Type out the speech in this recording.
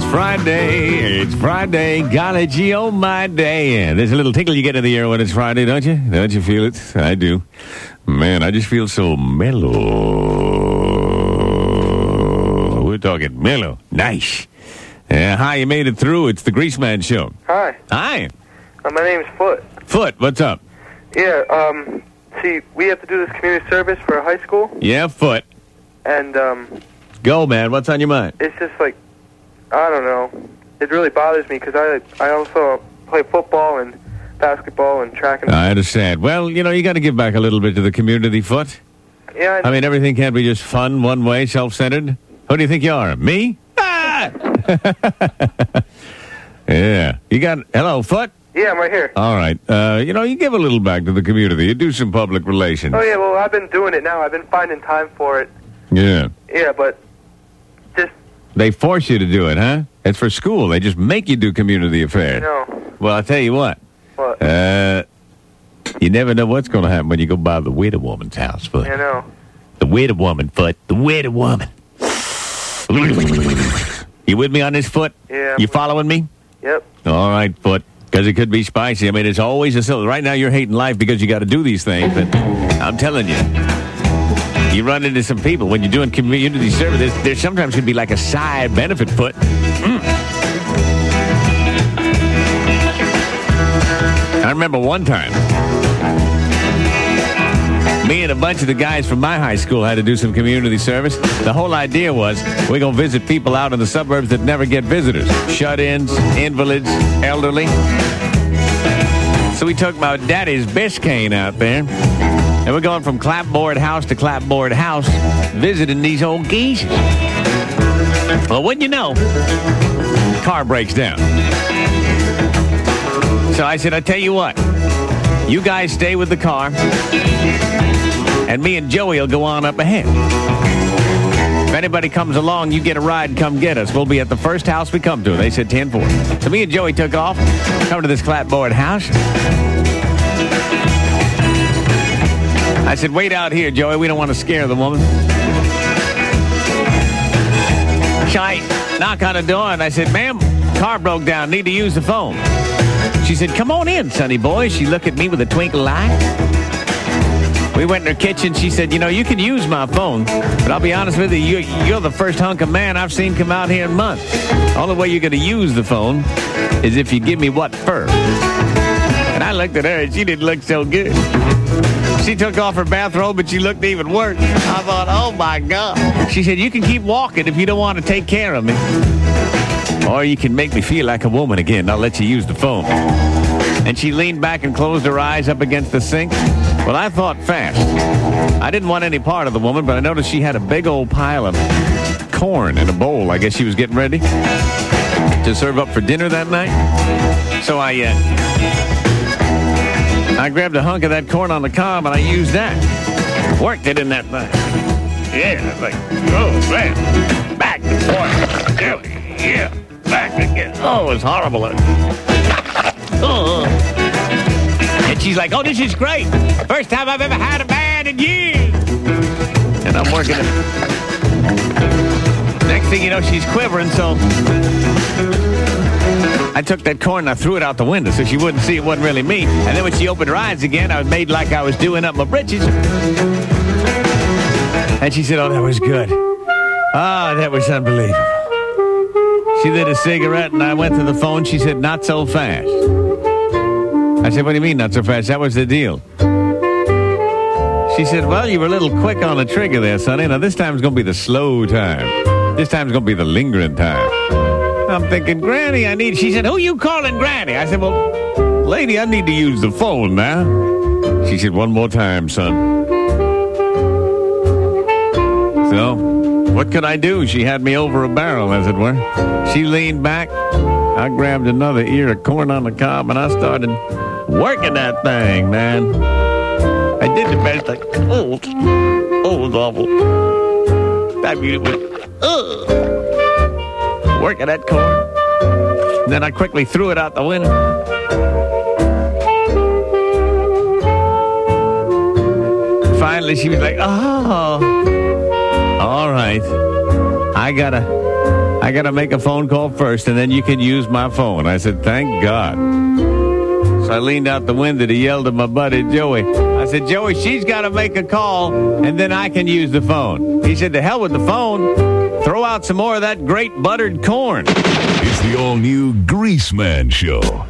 Friday. It's Friday. Golly gee, oh my day. Yeah, there's a little tickle you get in the ear when it's Friday, don't you? Don't you feel it? I do. Man, I just feel so mellow. We're talking mellow. Nice. Hi, you made it through. It's the Greaseman Show. Hi. Hi. My name's Foot. Foot, what's up? Yeah, see, we have to do this community service for a high school. Yeah, Foot. And, Go, man. What's on your mind? it's just like, I don't know. It really bothers me because I also play football and basketball and track and... I understand. Well, you know, you got to give back a little bit to the community, Foot. Yeah, I mean, everything can't be just fun, one way, self-centered. Who do you think you are? Me? Ah! Yeah. You got... Hello, Foot? yeah, I'm right here. All right. You know, you give a little back to the community. You do some public relations. Oh, yeah, well, I've been doing it now. I've been finding time for it. Yeah. Yeah, but just, They force you to do it, huh? It's for school. They just make you do community affairs. you know, Well, I'll tell you what. what? You never know what's going to happen when you go by the widow woman's house, Foot. You know. The widow woman, Foot. The widow woman. You with me on this, Foot? Yeah. You following me? Yep. All right, Foot. Because it could be spicy. I mean, it's always a silly. Right now, you're hating life because you got to do these things. But I'm telling you, you run into some people when you're doing community service. There sometimes could be like a side benefit, Foot. I remember one time, me and a bunch of the guys from my high school had to do some community service. The whole idea was we're going to visit people out in the suburbs that never get visitors. Shut-ins, invalids, elderly. So we took my daddy's Biscayne out there, and we're going from clapboard house to clapboard house, visiting these old geezers. Well, wouldn't you know, car breaks down. So I said, I tell you what, you guys stay with the car, and me and Joey will go on up ahead. If anybody comes along, you get a ride, come get us. We'll be at the first house we come to. They said 10-4. So me and Joey took off, come to this clapboard house. I said, wait out here, Joey. We don't want to scare the woman. So I knock on the door, and I said, ma'am, car broke down. Need to use the phone. She said, come on in, sonny boy. She looked at me with a twinkle eye. We went in her kitchen. She said, you know, you can use my phone, but I'll be honest with you, you're the first hunk of man I've seen come out here in months. The only way you're going to use the phone is if you give me what for. And I looked at her, and she didn't look so good. She took off her bathrobe, and she looked even worse. I thought, oh, my God. She said, you can keep walking if you don't want to take care of me. Or you can make me feel like a woman again. I'll let you use the phone. And she leaned back and closed her eyes up against the sink. Well, I thought fast. I didn't want any part of the woman, but I noticed she had a big old pile of corn in a bowl. I guess she was getting ready to serve up for dinner that night. So I grabbed a hunk of that corn on the cob, and I used that. Worked it in that thing. Yeah, like, oh, man. Back and forth. Yeah, back again. Oh, it's horrible. Oh. And she's like, oh, this is great. First time I've ever had a man in years. And I'm working it. Next thing you know, she's quivering, so I took that corn and I threw it out the window so she wouldn't see it wasn't really me. And then when she opened her eyes again, I made like I was doing up my britches. And she said, oh, that was good. Oh, that was unbelievable. She lit a cigarette, and I went to the phone. She said, not so fast. I said, what do you mean, not so fast? That was the deal. She said, well, you were a little quick on the trigger there, sonny. Now, this time's going to be the slow time. This time's going to be the lingering time. I'm thinking, Granny, I need... She said, who you calling Granny? I said, well, lady, I need to use the phone now. She said, one more time, son. So, what could I do? She had me over a barrel, as it were. She leaned back. I grabbed another ear of corn on the cob, and I started working that thing, man. I did the best I could. Oh, it was awful. I mean, it was working that corn. And then I quickly threw it out the window. Finally, she was like, oh, all right. I I got to make a phone call first, and then you can use my phone. I said, thank God. So I leaned out the window to yell to my buddy Joey. I said, Joey, she's got to make a call, and then I can use the phone. He said, to hell with the phone. Throw out some more of that great buttered corn. It's the all-new Greaseman Show.